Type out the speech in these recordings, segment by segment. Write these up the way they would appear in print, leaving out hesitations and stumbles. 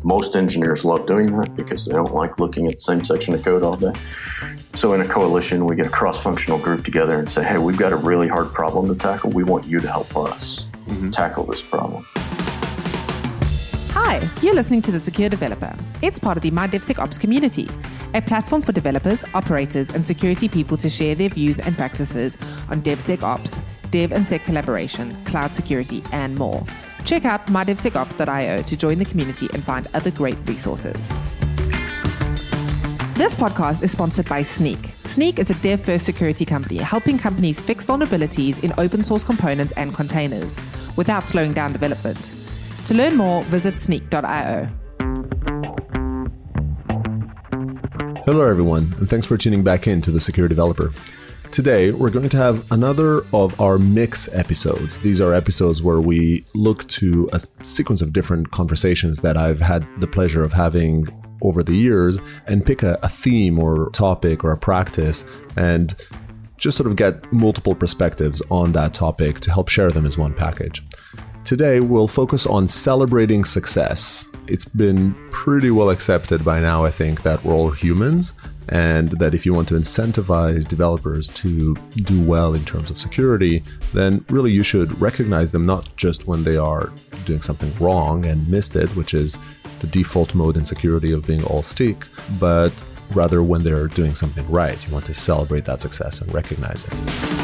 Most engineers love doing that because they don't like looking at the same section of code all day. So in a coalition, we get a cross-functional group together and say, hey, we've got a really hard problem to tackle. We want you to help us tackle this problem. Hi, you're listening to The Secure Developer. It's part of the MyDevSecOps community, a platform for developers, operators, and security people to share their views and practices on DevSecOps, Dev and Sec collaboration, cloud security, and more. Check out mydevsecops.io to join the community and find other great resources. This podcast is sponsored by Snyk. Snyk is a dev-first security company helping companies fix vulnerabilities in open source components and containers without slowing down development. To learn more, visit snyk.io. Hello everyone, and thanks for tuning back in to The Secure Developer. Today, we're going to have another of our mix episodes. These are episodes where we look to a sequence of different conversations that I've had the pleasure of having over the years and pick a theme or topic or a practice and just sort of get multiple perspectives on that topic to help share them as one package. Today, we'll focus on celebrating success. It's been pretty well accepted by now, I think, that we're all humans and that if you want to incentivize developers to do well in terms of security, then really you should recognize them not just when they are doing something wrong and missed it, which is the default mode in security of being all stick, but rather when they're doing something right. You want to celebrate that success and recognize it.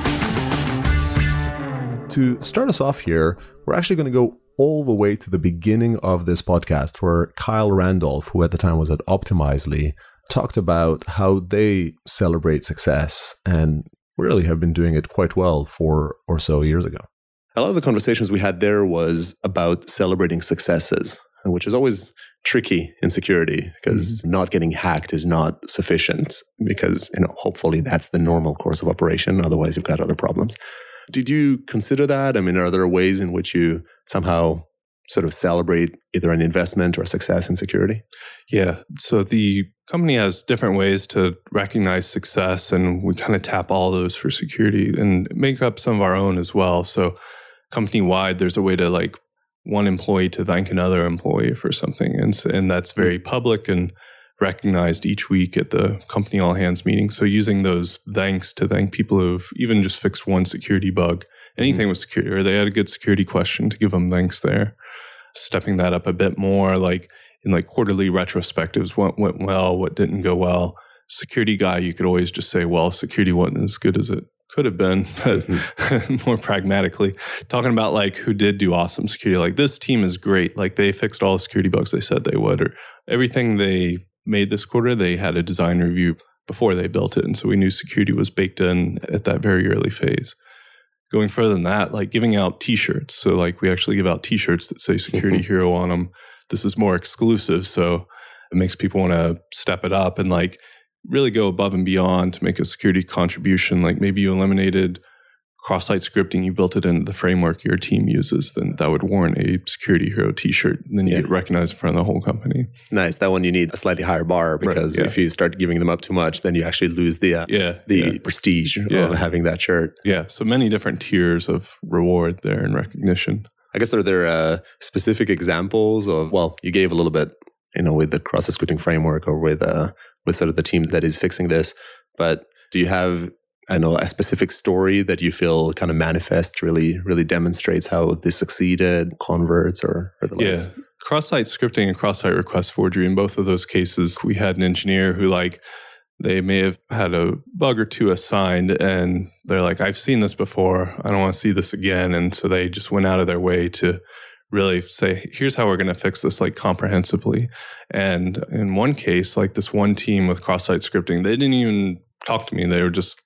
To start us off here, we're actually going to go all the way to the beginning of this podcast where Kyle Randolph, who at the time was at Optimizely, talked about how they celebrate success and really have been doing it quite well 4 or so years ago. A lot of the conversations we had there was about celebrating successes, which is always tricky in security because not getting hacked is not sufficient because, hopefully that's the normal course of operation. Otherwise, you've got other problems. Did you consider that? I mean, are there ways in which you somehow sort of celebrate either an investment or a success in security? Yeah. So the company has different ways to recognize success, and we kind of tap all those for security and make up some of our own as well. So company-wide, there's a way to one employee to thank another employee for something. And that's very public and recognized each week at the company all-hands meeting. So using those thanks to thank people who've even just fixed one security bug, anything with security, or they had a good security question, to give them thanks there. Stepping that up a bit more, in quarterly retrospectives, what went well, what didn't go well. Security guy, you could always just say, well, security wasn't as good as it could have been, but more pragmatically, talking about who did do awesome security, this team is great. They fixed all the security bugs they said they would, or everything they made this quarter, they had a design review before they built it. And so we knew security was baked in at that very early phase. Going further than that, giving out t-shirts. So we actually give out t-shirts that say Security Hero on them. This is more exclusive, so it makes people want to step it up and really go above and beyond to make a security contribution. Maybe you eliminated cross-site scripting, you built it into the framework your team uses, then that would warrant a Security Hero t-shirt. And then you get recognized in front of the whole company. Nice. That one you need a slightly higher bar because if you start giving them up too much, then you actually lose the prestige of having that shirt. Yeah. So many different tiers of reward there and recognition. I guess are there specific examples of, you gave a little bit, with the cross-site scripting framework or with sort of the team that is fixing this, but do you have a specific story that you feel kind of manifests, really demonstrates how this succeeded, converts or the likes? Yeah. Cross-site scripting and cross-site request forgery, in both of those cases, we had an engineer who they may have had a bug or two assigned and they're I've seen this before. I don't want to see this again. And so they just went out of their way to really say, here's how we're going to fix this comprehensively. And in one case, this one team with cross-site scripting, they didn't even talk to me. They were just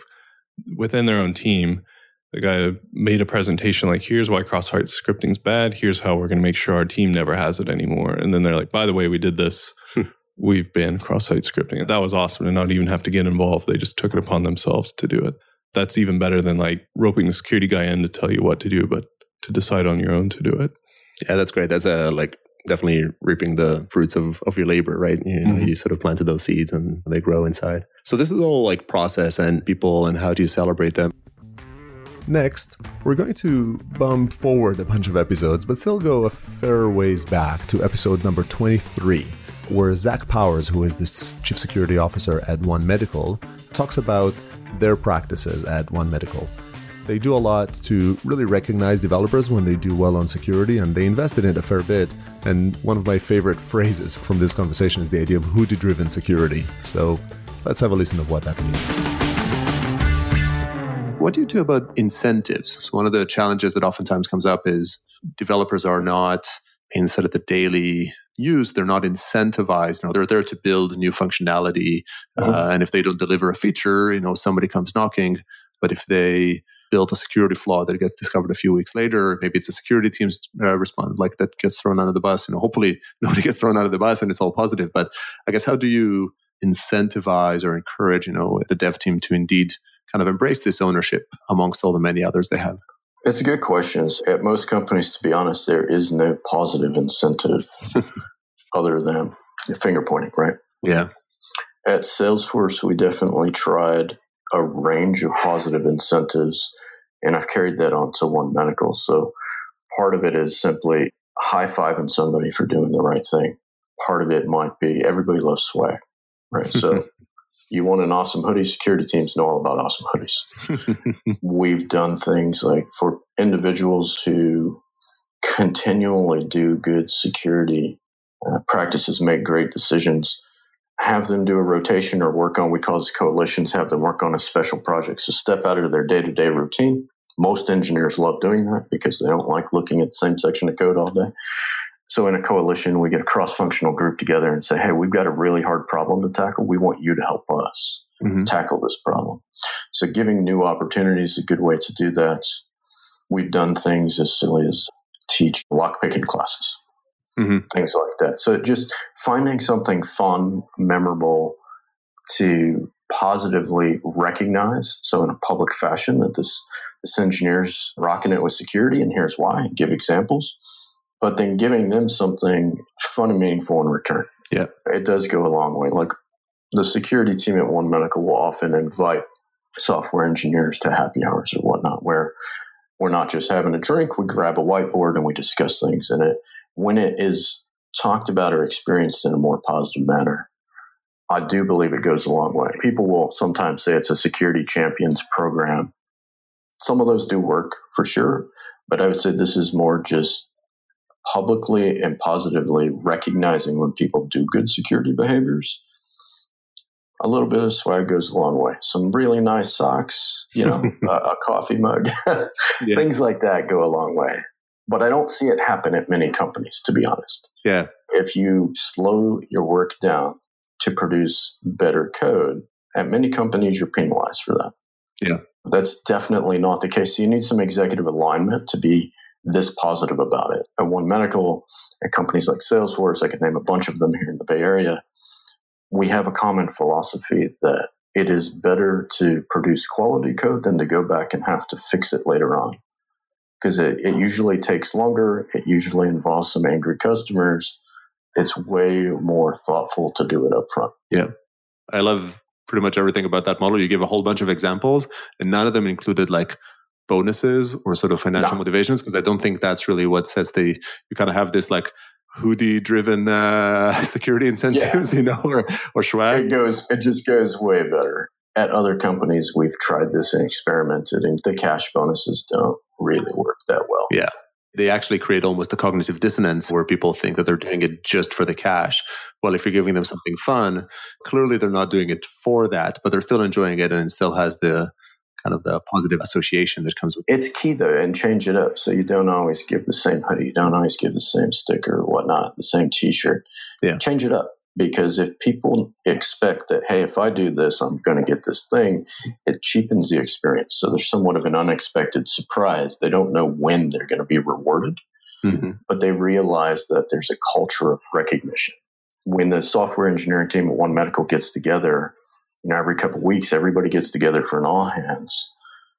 within their own team, the guy made a presentation here's why cross-site scripting is bad. Here's how we're going to make sure our team never has it anymore. And then they're by the way, we did this. We've banned cross-site scripting. That was awesome to not even have to get involved. They just took it upon themselves to do it. That's even better than roping the security guy in to tell you what to do, but to decide on your own to do it. Yeah, that's great. That's definitely reaping the fruits of your labor, right? You sort of planted those seeds and they grow inside. So this is all process and people and how do you celebrate them. Next, we're going to bump forward a bunch of episodes, but still go a fair ways back to episode number 23, where Zach Powers, who is the Chief Security Officer at One Medical, talks about their practices at One Medical. They do a lot to really recognize developers when they do well on security, and they invested in it a fair bit. And one of my favorite phrases from this conversation is the idea of hoodie-driven security. So let's have a listen of what that means. What do you do about incentives? So one of the challenges that oftentimes comes up is developers are not, instead of the daily use, they're not incentivized. They're there to build new functionality. And if they don't deliver a feature, somebody comes knocking. But if they build a security flaw that gets discovered a few weeks later, maybe it's a security team's response, like that gets thrown under the bus. Hopefully nobody gets thrown out of the bus and it's all positive. But I guess, how do you incentivize or encourage, the dev team to indeed kind of embrace this ownership amongst all the many others they have? It's a good question. At most companies, to be honest, there is no positive incentive other than finger pointing, right? Yeah. At Salesforce, we definitely tried a range of positive incentives, and I've carried that on to One Medical. So part of it is simply high-fiving somebody for doing the right thing. Part of it might be everybody loves swag, right? So you want an awesome hoodie, security teams know all about awesome hoodies. We've done things like for individuals who continually do good security practices, make great decisions, have them do a rotation or work on, we call this coalitions, have them work on a special project. So step out of their day-to-day routine. Most engineers love doing that because they don't like looking at the same section of code all day. So in a coalition, we get a cross-functional group together and say, hey, we've got a really hard problem to tackle. We want you to help us tackle this problem. So giving new opportunities is a good way to do that. We've done things as silly as teach lockpicking classes. Things like that. So just finding something fun, memorable to positively recognize. So in a public fashion that this engineer's rocking it with security and here's why, and give examples, but then giving them something fun and meaningful in return. Yeah. It does go a long way. Like the security team at One Medical will often invite software engineers to happy hours or whatnot, where we're not just having a drink, we grab a whiteboard and we discuss things in it. When it is talked about or experienced in a more positive manner, I do believe it goes a long way. People will sometimes say it's a security champions program. Some of those do work for sure, but I would say this is more just publicly and positively recognizing when people do good security behaviors. A little bit of swag goes a long way. Some really nice socks, a coffee mug, things like that go a long way. But I don't see it happen at many companies, to be honest. Yeah. If you slow your work down to produce better code, at many companies, you're penalized for that. Yeah. That's definitely not the case. So you need some executive alignment to be this positive about it. At One Medical, at companies like Salesforce, I could name a bunch of them here in the Bay Area, we have a common philosophy that it is better to produce quality code than to go back and have to fix it later on. Because it usually takes longer. It usually involves some angry customers. It's way more thoughtful to do it up front. Yeah. I love pretty much everything about that model. You give a whole bunch of examples, and none of them included like bonuses or sort of financial motivations, because I don't think that's really what sets you kind of have this like hoodie-driven security incentives, or swag. It just goes way better. At other companies, we've tried this and experimented, and the cash bonuses don't really work that well. Yeah. They actually create almost a cognitive dissonance where people think that they're doing it just for the cash. Well, if you're giving them something fun, clearly they're not doing it for that, but they're still enjoying it, and it still has the kind of the positive association that comes with it. It's key though, and change it up. So you don't always give the same hoodie, you don't always give the same sticker or whatnot, the same t-shirt. Yeah. Change it up. Because if people expect that, hey, if I do this, I'm going to get this thing, it cheapens the experience. So there's somewhat of an unexpected surprise. They don't know when they're going to be rewarded, but they realize that there's a culture of recognition. When the software engineering team at One Medical gets together, every couple of weeks, everybody gets together for an all hands.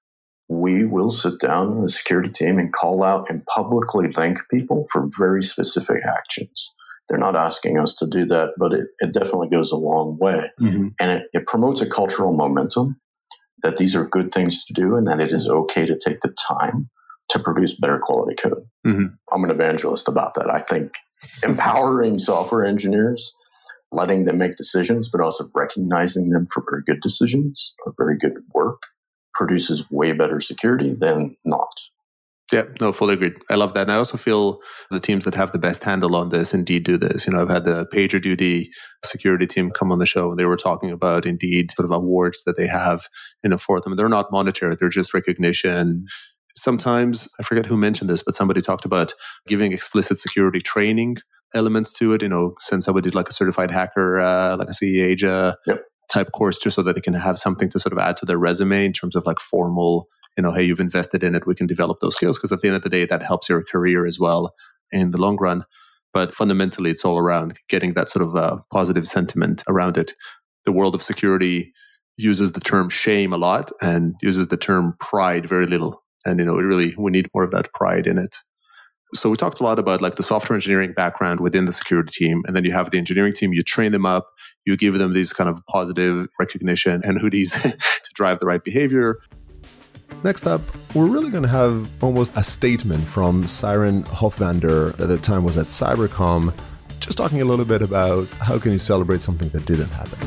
We will sit down with the security team and call out and publicly thank people for very specific actions. They're not asking us to do that, but it definitely goes a long way. And it promotes a cultural momentum that these are good things to do and that it is okay to take the time to produce better quality code. Mm-hmm. I'm an evangelist about that. I think empowering software engineers, letting them make decisions, but also recognizing them for very good decisions or very good work produces way better security than not. Yeah, no, fully agreed. I love that. And I also feel the teams that have the best handle on this indeed do this. I've had the PagerDuty security team come on the show and they were talking about indeed sort of awards that they have, for them. They're not monetary, they're just recognition. Sometimes, I forget who mentioned this, but somebody talked about giving explicit security training elements to it. Send somebody like a certified hacker, like a CEAJA type course, just so that they can have something to sort of add to their resume in terms of like formal, hey, you've invested in it, we can develop those skills. Because at the end of the day, that helps your career as well in the long run. But fundamentally, it's all around getting that sort of positive sentiment around it. The world of security uses the term shame a lot and uses the term pride very little. And, we need more of that pride in it. So we talked a lot about like the software engineering background within the security team. And then you have the engineering team, you train them up, you give them these kind of positive recognition and hoodies to drive the right behavior. Next up, we're really going to have almost a statement from Siren Hofvander, that at the time was at Cybercom, just talking a little bit about how can you celebrate something that didn't happen.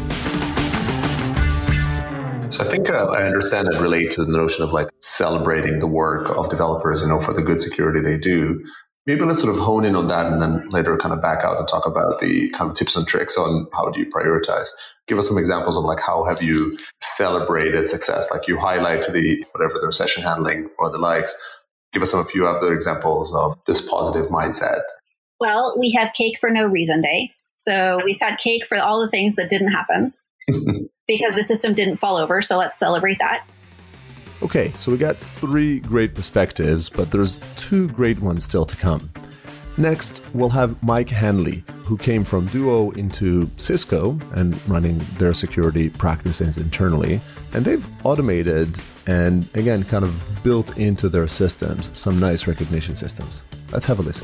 So I think I understand and relate to the notion of like celebrating the work of developers, for the good security they do. Maybe let's sort of hone in on that and then later kind of back out and talk about the kind of tips and tricks on how do you prioritize. Give us some examples of like how have you celebrated success? Like you highlight whatever their session handling or the likes. Give us a few other examples of this positive mindset. Well, we have Cake for No Reason Day. So we've had cake for all the things that didn't happen because the system didn't fall over. So let's celebrate that. Okay, so we got 3 great perspectives, but there's 2 great ones still to come. Next, we'll have Mike Hanley, who came from Duo into Cisco and running their security practices internally. And they've automated and, again, kind of built into their systems some nice recognition systems. Let's have a listen.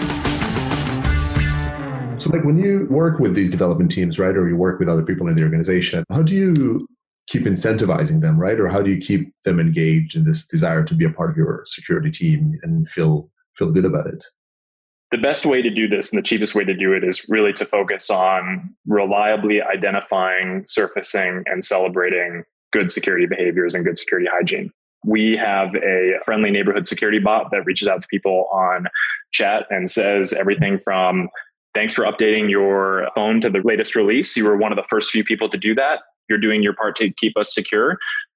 So, like, when you work with these development teams, right, or you work with other people in the organization, how do you keep incentivizing them, right? Or how do you keep them engaged in this desire to be a part of your security team and feel good about it? The best way to do this and the cheapest way to do it is really to focus on reliably identifying, surfacing, and celebrating good security behaviors and good security hygiene. We have a friendly neighborhood security bot that reaches out to people on chat and says everything from, thanks for updating your phone to the latest release. You were one of the first few people to do that. You're doing your part to keep us secure,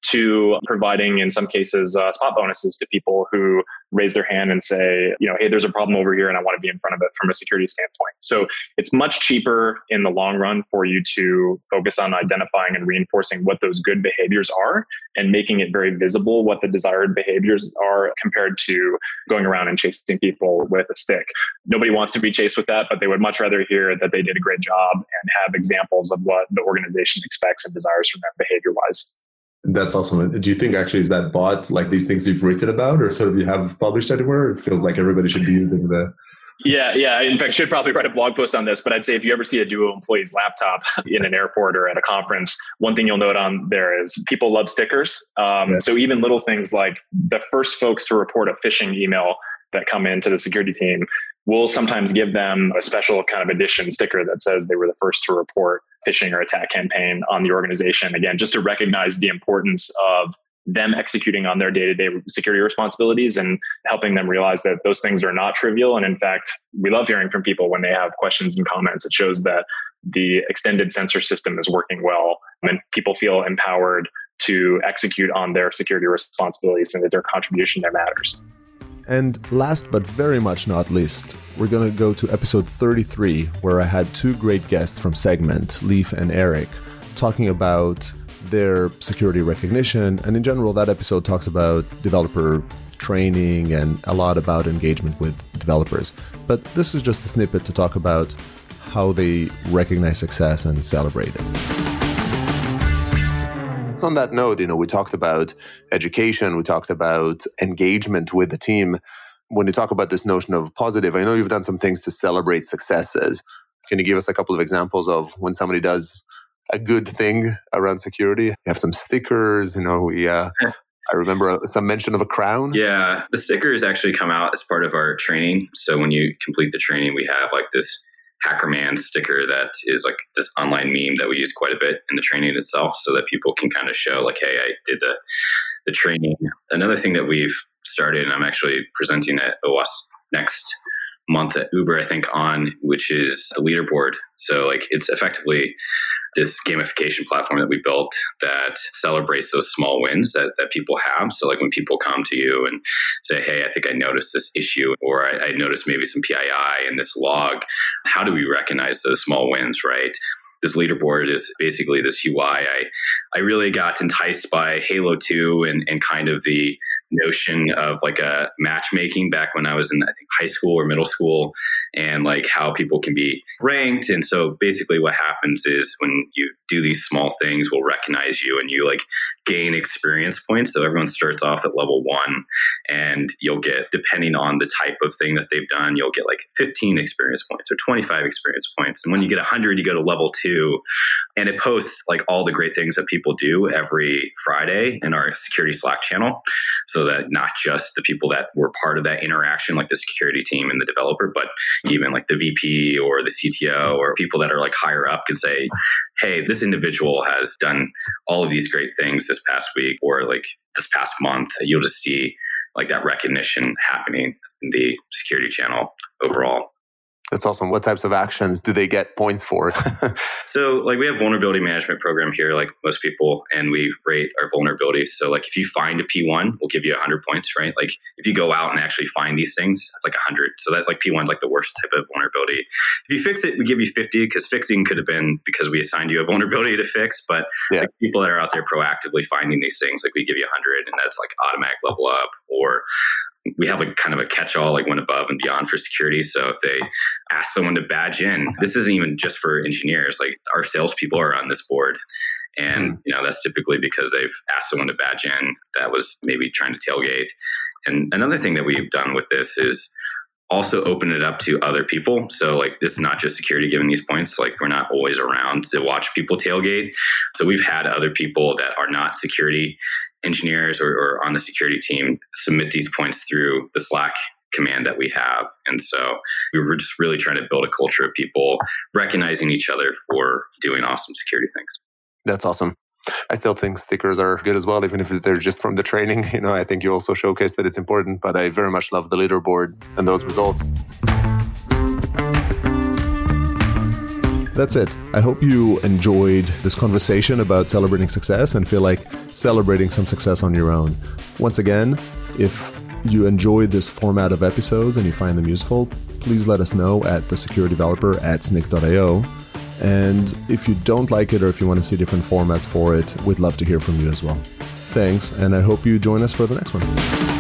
to providing, in some cases, spot bonuses to people who raise their hand and say, hey, there's a problem over here and I want to be in front of it from a security standpoint. So it's much cheaper in the long run for you to focus on identifying and reinforcing what those good behaviors are and making it very visible what the desired behaviors are compared to going around and chasing people with a stick. Nobody wants to be chased with that, but they would much rather hear that they did a great job and have examples of what the organization expects and desires from them behavior-wise. That's awesome. Do you think actually is that bot like these things you've written about or sort of you have published anywhere? It feels like everybody should be using the... Yeah. In fact, I should probably write a blog post on this, but I'd say if you ever see a Duo employee's laptop in an airport or at a conference, one thing you'll note on there is people love stickers. Yes. So even little things like the first folks to report a phishing email that come into the security team, we'll sometimes give them a special kind of edition sticker that says they were the first to report phishing or attack campaign on the organization. Again, just to recognize the importance of them executing on their day-to-day security responsibilities and helping them realize that those things are not trivial. And in fact, we love hearing from people when they have questions and comments. It shows that the extended sensor system is working well and people feel empowered to execute on their security responsibilities and that their contribution there matters. And last but very much not least, we're going to go to episode 33, where I had 2 great guests from Segment, Leif and Eric, talking about their security recognition. And in general, that episode talks about developer training and a lot about engagement with developers. But this is just a snippet to talk about how they recognize success and celebrate it. On that note, we talked about education, we talked about engagement with the team. When you talk about this notion of positive, I know you've done some things to celebrate successes. Can you give us a couple of examples of when somebody does a good thing around security. You have some stickers, I remember some mention of a crown. Yeah, the stickers actually come out as part of our training. So when you complete the training, we have like this HackerMan sticker that is like this online meme that we use quite a bit in the training itself, so that people can kind of show like, hey, I did the training. Another thing that we've started, and I'm actually presenting at OWASP next month at Uber, I think, which is a leaderboard. So like it's effectively this gamification platform that we built that celebrates those small wins that people have. So like when people come to you and say, hey, I think I noticed this issue, or I noticed maybe some PII in this log, how do we recognize those small wins, right? This leaderboard is basically this UI. I really got enticed by Halo 2 and kind of the notion of like a matchmaking back when I was in, I think, high school or middle school, and like how people can be ranked. And so basically what happens is when you do these small things, we'll recognize you and you like gain experience points. So everyone starts off at level 1, and you'll get, depending on the type of thing that they've done, you'll get like 15 experience points or 25 experience points. And when you get 100, you go to level 2, and it posts like all the great things that people do every Friday in our security Slack channel. So that not just the people that were part of that interaction, like the security team and the developer, but even like the VP or the CTO or people that are like higher up can say, hey, this individual has done all of these great things this past week or like this past month. You'll just see like that recognition happening in the security channel overall. That's awesome. What types of actions do they get points for? So like we have vulnerability management program here, like most people, and we rate our vulnerabilities. So like if you find a P1, we'll give you 100 points, right? Like if you go out and actually find these things, it's like 100. So that like P1 is like the worst type of vulnerability. If you fix it, we give you 50, because fixing could have been because we assigned you a vulnerability to fix. But like people that are out there proactively finding these things, like we give you 100, and that's like automatic level up. Or we have like kind of a catch-all, like went above and beyond for security. So if they ask someone to badge in, this isn't even just for engineers. Like our salespeople are on this board. And, that's typically because they've asked someone to badge in that was maybe trying to tailgate. And another thing that we've done with this is also open it up to other people. So like this is not just security giving these points. Like we're not always around to watch people tailgate. So we've had other people that are not security engineers or on the security team submit these points through the Slack command that we have. And so we were just really trying to build a culture of people recognizing each other for doing awesome security things. That's awesome. I still think stickers are good as well, even if they're just from the training. I think you also showcase that it's important, but I very much love the leaderboard and those results. That's it. I hope you enjoyed this conversation about celebrating success and feel like celebrating some success on your own. Once again, if you this format of episodes and you find them useful, please let us know at thesecuritydeveloper@snyk.io. And if you don't like it or if you want to see different formats for it, we'd love to hear from you as well. Thanks, and I hope you join us for the next one.